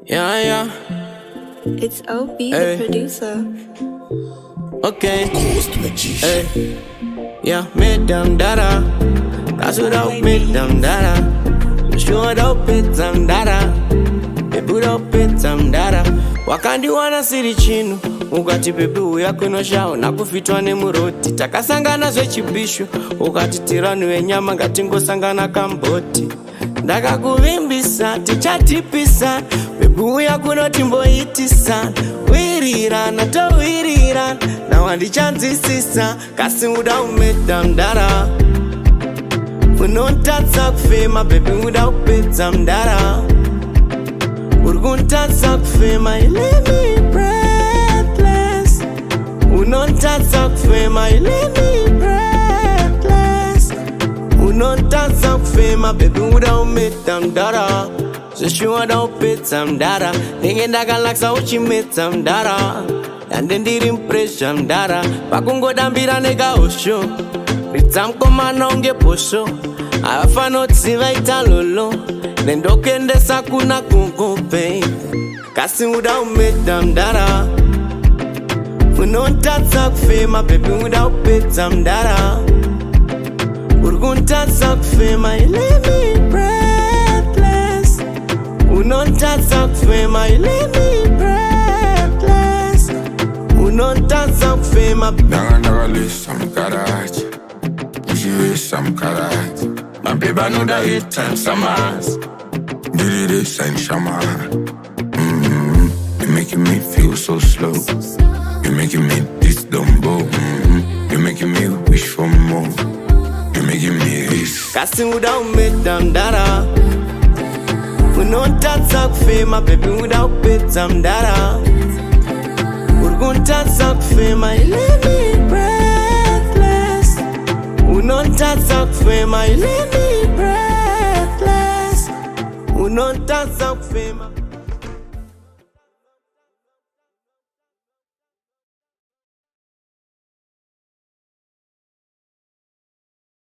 Yeah, yeah. It's OB, Hey. the producer. Okay. Hey. Yeah, Madam Dada. That's what I Madam Dada. Showed up it some dada. They put up it some dada. Wakandi wana siri chinu. Ukati pepe uya kunoshao na kufitwa ne muroti. Takasangana zwe chibisho. Ukati tiranu wenyama ngatingo sangana kamboti. Ndaka kuvimbisa, tichatipisa. Pepe uya kunotimbo itisa. Wirirana, to wirirana. Na wandichanzisisa. Kasi uda umedam dada. Unontatsa kufema, baby uda upeta mdara. Urguntatsa kufema, you leave me breathless. Unontatsa kufema, you leave me breathless. Unontatsa kufema, baby uda umeta mdara. So she uda upeta mdara. Ningenda galaksa uchimeta mdara. And then did impression mdara. Pakungo dambira nega osho. Ritamkoma nonge posho. Afano tsiva italolo. Nendokende sakuna kungupe. Kasi uda umeta mdara. Unontatsa kufema, baby uda upeta mdara. Urguntatsa kufema, you leave me breathless. Unontatsa kufema, you leave me breathless. Unontatsa kufema. Naga list some garage. She raise some garage. My baby know that 8 times some ass. Did it sign shama. You're making me feel so slow. You're making me this dumbo. You're making me wish for more. You're making me this. Kasi uda umeta mdara. Unontatsa kufema, baby uda upeta mdara. Urguntatsa kufema, you leave me breathless. Unontatsa kufema, you leave me breathless. Unontatsa kufema.